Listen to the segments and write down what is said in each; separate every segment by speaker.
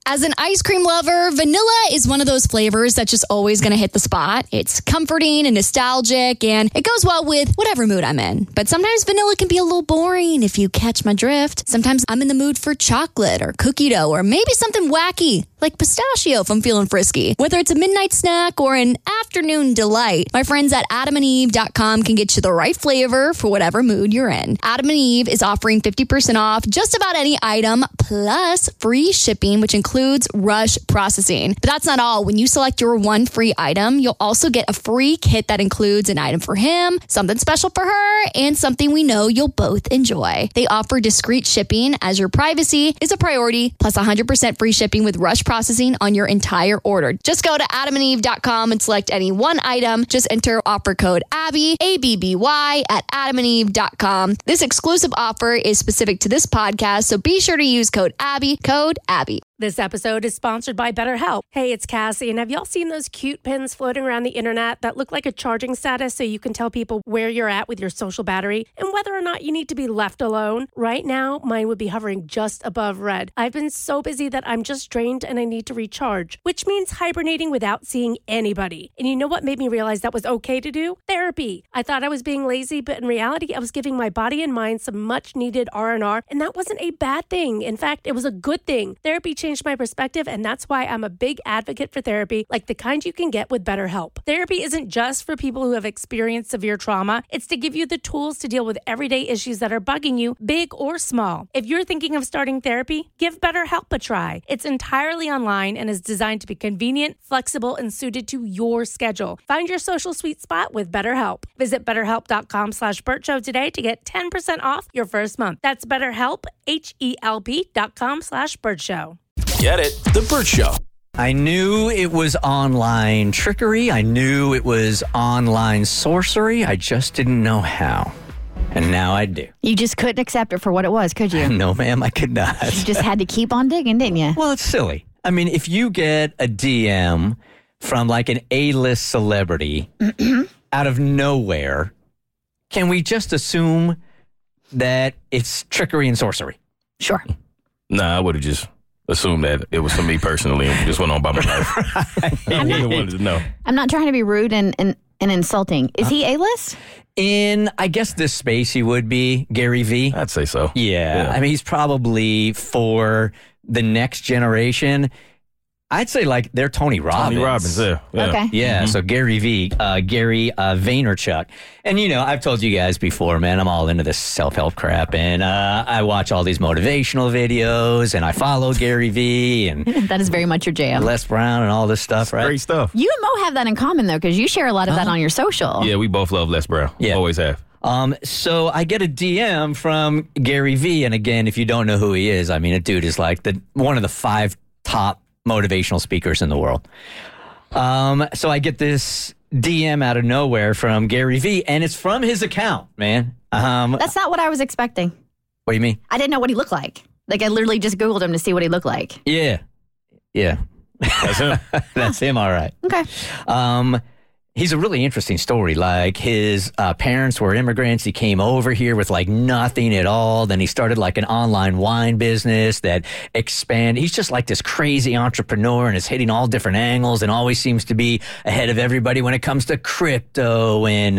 Speaker 1: As an ice cream lover, vanilla is one of those flavors that's just always going to hit the spot. It's comforting and nostalgic, and it goes well with whatever mood I'm in. But sometimes vanilla can be a little boring if you catch my drift. Sometimes I'm in the mood for chocolate or cookie dough or maybe something wacky like pistachio if I'm feeling frisky. Whether it's a midnight snack or an afternoon delight, my friends at adamandeve.com can get you the right flavor for whatever mood you're in. Adam and Eve is offering 50% off just about any item plus free shipping, which includes rush processing. But that's not all. When you select your one free item, you'll also get a free kit that includes an item for him, something special for her, and something we know you'll both enjoy. They offer discreet shipping as your privacy is a priority, plus 100% free shipping with rush processing on your entire order. Just go to adamandeve.com and select any one item. Just enter offer code ABBY, ABBY, at adamandeve.com. This exclusive offer is specific to this podcast, so be sure to use code ABBY, code ABBY.
Speaker 2: This episode is sponsored by BetterHelp. Hey, it's Cassie, and have y'all seen those cute pins floating around the internet that look like a charging status so you can tell people where you're at with your social battery and whether or not you need to be left alone? Right now, mine would be hovering just above red. I've been so busy that I'm just drained and I need to recharge, which means hibernating without seeing anybody. And you know what made me realize that was okay to do? Therapy. I thought I was being lazy, but in reality, I was giving my body and mind some much-needed R&R, and that wasn't a bad thing. In fact, it was a good thing. Therapy changed my perspective, and that's why I'm a big advocate for therapy, like the kind you can get with BetterHelp. Therapy isn't just for people who have experienced severe trauma. It's to give you the tools to deal with everyday issues that are bugging you, big or small. If you're thinking of starting therapy, give BetterHelp a try. It's entirely online and is designed to be convenient, flexible, and suited to your schedule. Find your social sweet spot with BetterHelp. Visit BetterHelp.com/Bert Show today to get 10% off your first month. That's BetterHelp, HELP.com/Bert Show.
Speaker 3: Get it? The Bert Show.
Speaker 4: I knew it was online trickery. I knew it was online sorcery. I just didn't know how. And now I do.
Speaker 5: You just couldn't accept it for what it was, could you?
Speaker 4: No, ma'am, I could not.
Speaker 5: You just had to keep on digging, didn't you?
Speaker 4: Well, it's silly. I mean, if you get a DM from like an A-list celebrity out of nowhere, can we just assume that it's trickery and sorcery?
Speaker 5: Sure.
Speaker 3: Nah, I would have just assumed that it was for me personally and just went on by my life. I wanted to know.
Speaker 5: I'm not trying to be rude and insulting. Is he A-list?
Speaker 4: In, I guess, this space, he would be Gary Vee.
Speaker 3: I'd say so.
Speaker 4: Yeah. I mean, he's probably for the next generation. I'd say like they're Tony Robbins.
Speaker 3: Tony Robbins, yeah.
Speaker 5: Okay.
Speaker 4: Yeah, so Gary Vee, Gary Vaynerchuk. And, you know, I've told you guys before, man, I'm all into this self-help crap. And I watch all these motivational videos, and I follow Gary Vee and
Speaker 5: That is very much your jam.
Speaker 4: Les Brown and all this stuff, right?
Speaker 3: Great stuff.
Speaker 5: You and Mo have that in common, though, because you share a lot of that on your social.
Speaker 3: Yeah, we both love Les Brown.
Speaker 4: Yeah.
Speaker 3: Always have.
Speaker 4: So I get a DM from Gary Vee. And again, if you don't know who he is, I mean, a dude is like one of the 5 top motivational speakers in the world. So I get this DM out of nowhere from Gary Vee, and it's from his account, man.
Speaker 5: That's not what I was expecting.
Speaker 4: What do you mean?
Speaker 5: I didn't know what he looked like. Like, I literally just Googled him to see what he looked like.
Speaker 4: Yeah.
Speaker 3: That's him.
Speaker 4: That's him, all right.
Speaker 5: Okay.
Speaker 4: He's a really interesting story. Like, his parents were immigrants. He came over here with like nothing at all. Then he started like an online wine business that expanded. He's just like this crazy entrepreneur and is hitting all different angles and always seems to be ahead of everybody when it comes to crypto and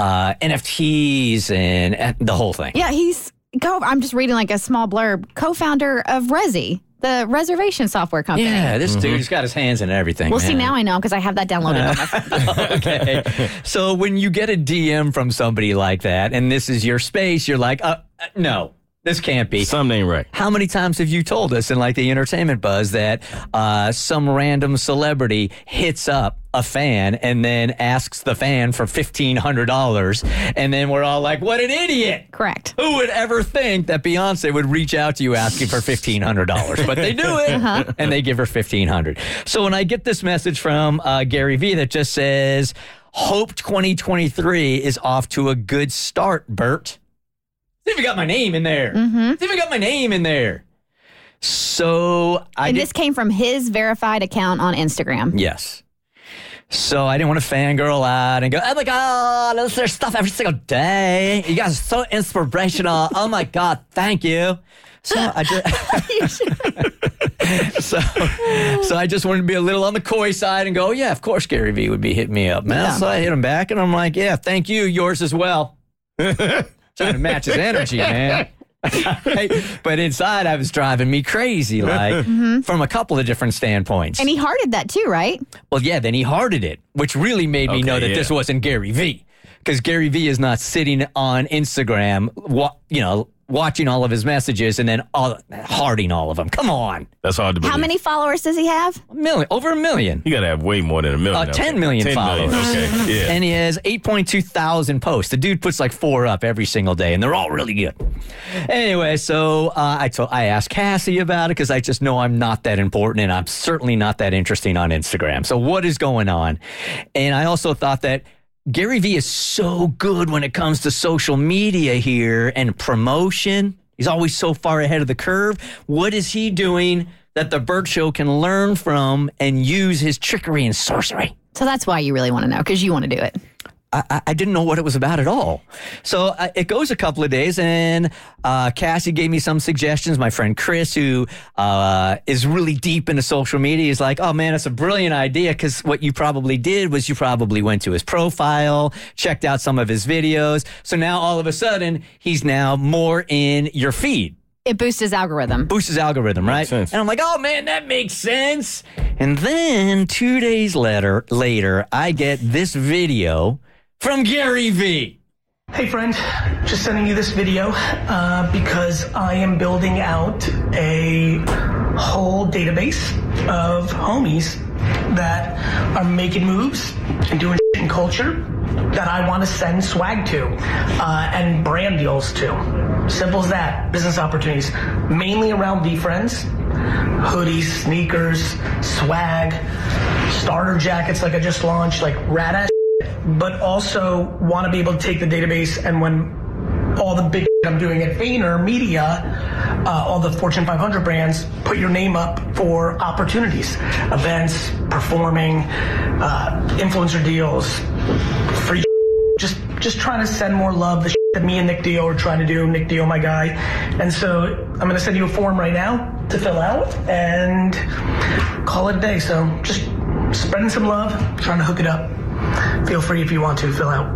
Speaker 4: NFTs and the whole thing.
Speaker 5: Yeah, I'm just reading like a small blurb. Co-founder of Resy, the reservation software company.
Speaker 4: Yeah, this dude's got his hands in everything.
Speaker 5: Well,
Speaker 4: man.
Speaker 5: see, now I know because I have that downloaded on my phone.
Speaker 4: Okay. So when you get a DM from somebody like that, and this is your space, you're like, no, this can't be.
Speaker 3: Something ain't right.
Speaker 4: How many times have you told us in like the entertainment buzz that some random celebrity hits up a fan and then asks the fan for $1,500, and then we're all like, what an idiot.
Speaker 5: Correct.
Speaker 4: Who would ever think that Beyonce would reach out to you asking for $1,500? But they do it, and they give her $1,500. So when I get this message from Gary Vee that just says, hope 2023 is off to a good start, Bert. See if you got my name in there. See if you got my name in there. So
Speaker 5: this came from his verified account on Instagram.
Speaker 4: Yes. So I didn't want to fangirl out and go, oh my God, I listen to their stuff every single day. You guys are so inspirational. Oh my God, thank you. So I just wanted to be a little on the coy side and go, yeah, of course Gary Vee would be hitting me up, man.
Speaker 5: Yeah.
Speaker 4: So I hit him back, and I'm like, yeah, thank you, yours as well. Trying to match his energy, man. But inside, I was driving me crazy, like from a couple of different standpoints.
Speaker 5: And he hearted that too, right?
Speaker 4: Well, yeah, then he hearted it, which really made me know that this wasn't Gary Vee. Because Gary Vee is not sitting on Instagram, watching all of his messages and then hearting all of them. Come on.
Speaker 3: That's hard to believe.
Speaker 5: How many followers does he have?
Speaker 4: Over 1 million.
Speaker 3: You got to have way more than 1 million.
Speaker 4: 10 million followers.
Speaker 3: Okay, yeah.
Speaker 4: And he has 8.2 thousand posts. The dude puts like 4 up every single day, and they're all really good. Anyway, so I asked Cassie about it because I just know I'm not that important, and I'm certainly not that interesting on Instagram. So what is going on? And I also thought that Gary Vee is so good when it comes to social media here and promotion. He's always so far ahead of the curve. What is he doing that the Burt Show can learn from and use his trickery and sorcery?
Speaker 5: So that's why you really want to know, because you want to do it.
Speaker 4: I didn't know what it was about at all. So it goes a couple of days, and Cassie gave me some suggestions. My friend Chris, who is really deep into social media, is like, oh, man, it's a brilliant idea, because what you probably did was you probably went to his profile, checked out some of his videos. So now all of a sudden, he's now more in your feed.
Speaker 5: It boosts his algorithm.
Speaker 4: Boosts his algorithm, right?
Speaker 3: Makes sense.
Speaker 4: And I'm like, oh, man, that makes sense. And then 2 days later, I get this video from Gary Vee.
Speaker 6: Hey friend, just sending you this video because I am building out a whole database of homies that are making moves and doing shit in culture that I want to send swag to and brand deals to. Simple as that. Business opportunities, mainly around VeeFriends, hoodies, sneakers, swag, starter jackets like I just launched, like rad ass. But also want to be able to take the database, and when all the big I'm doing at VaynerMedia, all the Fortune 500 brands, put your name up for opportunities, events, performing, influencer deals, free. Just trying to send more love. The that me and Nick Dio are trying to do. Nick Dio, my guy. And so I'm going to send you a form right now to fill out and call it a day. So just spreading some love, trying to hook it up. Feel free if you want to fill out.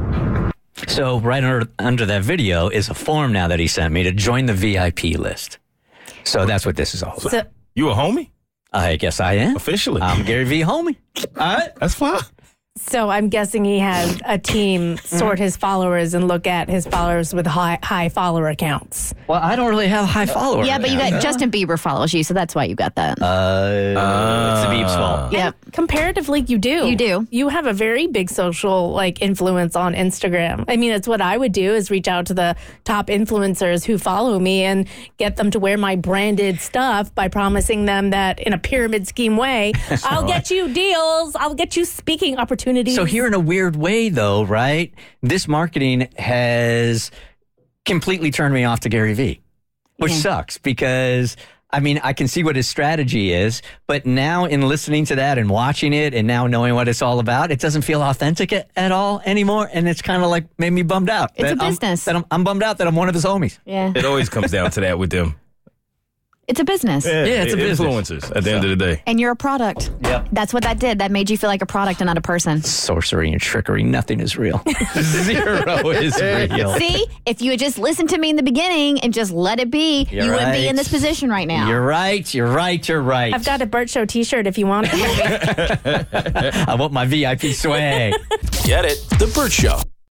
Speaker 4: So right under that video is a form now that he sent me to join the VIP list. So that's what this is all about.
Speaker 2: So,
Speaker 3: You a homie?
Speaker 4: I guess I am.
Speaker 3: Officially.
Speaker 4: I'm Gary Vee homie. All right.
Speaker 3: That's fine.
Speaker 2: so I'm guessing he has a team sort his followers and look at his followers with high follower accounts.
Speaker 4: Well, I don't really have a high follower.
Speaker 5: Yeah, but you got Justin Bieber follows you, so that's why you got that.
Speaker 4: It's the Beeb's fault.
Speaker 5: Yep.
Speaker 2: Comparatively, you do.
Speaker 5: You do.
Speaker 2: You have a very big social influence on Instagram. I mean, it's what I would do is reach out to the top influencers who follow me and get them to wear my branded stuff by promising them that in a pyramid scheme way, I'll get you deals, I'll get you speaking opportunities.
Speaker 4: So here in a weird way, though, right? This marketing has completely turned me off to Gary Vee, which sucks because, I mean, I can see what his strategy is, but now in listening to that and watching it and now knowing what it's all about, it doesn't feel authentic at all anymore. And it's kind of like made me bummed out.
Speaker 5: It's a business.
Speaker 4: I'm bummed out that I'm one of his homies.
Speaker 5: Yeah.
Speaker 3: It always comes down to that with them.
Speaker 5: It's a business.
Speaker 4: Yeah, it's a business.
Speaker 3: Influencers at the end of the day.
Speaker 5: And you're a product.
Speaker 4: Yep.
Speaker 5: That's what that did. That made you feel like a product and not a person.
Speaker 4: Sorcery and trickery, nothing is real. Zero is real.
Speaker 5: See, if you had just listened to me in the beginning and just let it be,
Speaker 4: You're
Speaker 5: you wouldn't be
Speaker 4: right.
Speaker 5: in this position right now.
Speaker 4: You're right.
Speaker 2: I've got a Burt Show t-shirt if you want it.
Speaker 4: I want my VIP swag.
Speaker 7: Get it? The Burt Show.